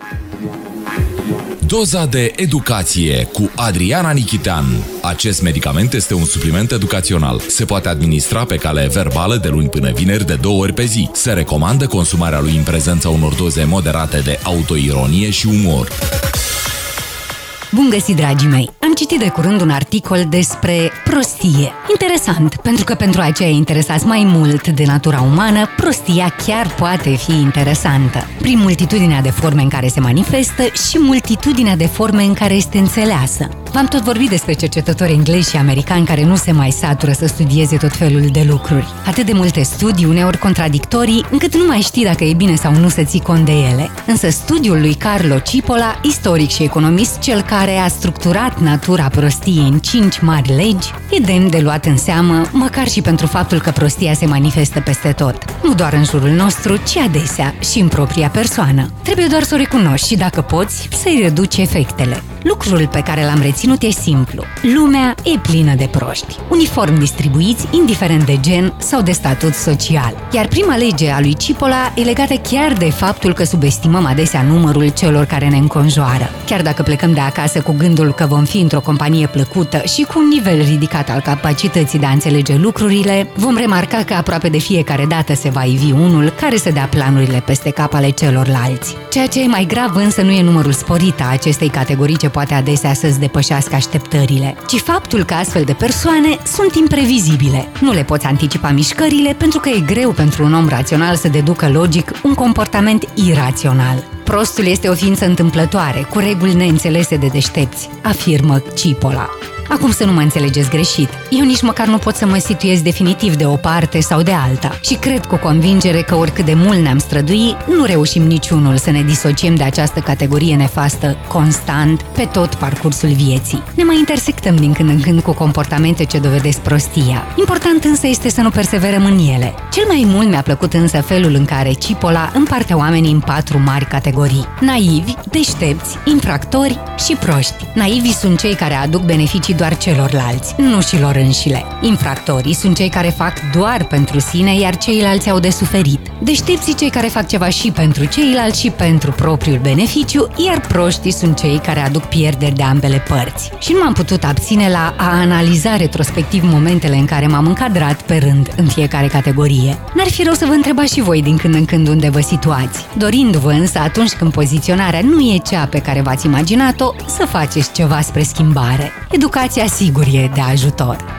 Doza de educație cu Adriana Nichitean. Acest medicament este un supliment educațional. Se poate administra pe cale verbală de luni până vineri de 2 ori pe zi. Se recomandă consumarea lui în prezența unor doze moderate de autoironie și umor. Bun găsit, dragii mei! Am citit de curând un articol despre prostie. Interesant, pentru că pentru aceia interesați mai mult de natura umană, prostia chiar poate fi interesantă. Prin multitudinea de forme în care se manifestă și multitudinea de forme în care este înțeleasă. V-am tot vorbit despre cercetători englezi și americani care nu se mai satură să studieze tot felul de lucruri. Atât de multe studii, uneori contradictorii, încât nu mai știi dacă e bine sau nu să ții cont de ele. Însă studiul lui Carlo Cipolla, istoric și economist, cel care a structurat natura prostiei în 5 mari legi, e demn de luat în seamă, măcar și pentru faptul că prostia se manifestă peste tot. Nu doar în jurul nostru, ci adesea și în propria persoană. Trebuie doar să o recunoști și, dacă poți, să-i reduci efectele. Lucrul pe care l-am reținut e simplu. Lumea e plină de proști, uniform distribuiți, indiferent de gen sau de statut social. Iar prima lege a lui Cipolla e legată chiar de faptul că subestimăm adesea numărul celor care ne înconjoară. Chiar dacă plecăm de acasă cu gândul că vom fi într-o companie plăcută și cu un nivel ridicat al capacității de a înțelege lucrurile, vom remarca că aproape de fiecare dată se va ivi unul care să dea planurile peste cap ale celorlalți. Ceea ce e mai grav însă nu e numărul sporit a acestei categorii ce poate adesea să-ți depășească așteptările, ci faptul că astfel de persoane sunt imprevizibile. Nu le poți anticipa mișcările pentru că e greu pentru un om rațional să deducă logic un comportament irațional. Prostul este o ființă întâmplătoare, cu reguli neînțelese de deștepți, afirmă Cipolla. Acum să nu mă înțelegeți greșit, eu nici măcar nu pot să mă situez definitiv de o parte sau de alta și cred cu convingere că oricât de mult ne-am strădui, nu reușim niciunul să ne disociem de această categorie nefastă constant pe tot parcursul vieții. Ne mai intersectăm din când în când cu comportamente ce dovedesc prostia. Important însă este să nu perseverăm în ele. Cel mai mult mi-a plăcut însă felul în care Cipolla împarte oamenii în 4 mari categorii: naivi, deștepți, infractori și proști. Naivii sunt cei care aduc beneficii doar celorlalți, nu și lor înșile. Infractorii sunt cei care fac doar pentru sine, iar ceilalți au de suferit. Deștepții cei care fac ceva și pentru ceilalți și pentru propriul beneficiu, iar proștii sunt cei care aduc pierderi de ambele părți. Și nu m-am putut abține la a analiza retrospectiv momentele în care m-am încadrat pe rând în fiecare categorie. N-ar fi rău să vă întrebați și voi din când în când unde vă situați, dorindu-vă însă atunci când poziționarea nu e cea pe care v-ați imaginat-o, să faceți ceva spre schimbare. Educația sigur e de ajutor.